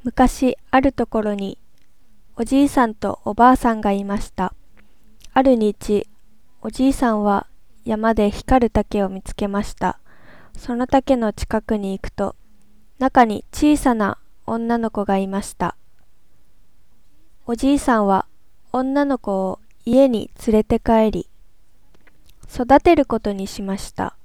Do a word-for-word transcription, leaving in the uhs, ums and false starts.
昔あるところにおじいさんとおばあさんがいました。ある日、おじいさんは山で光る竹を見つけました。その竹の近くに行くと、中に小さな女の子がいました。おじいさんは女の子を家に連れて帰り、育てることにしました。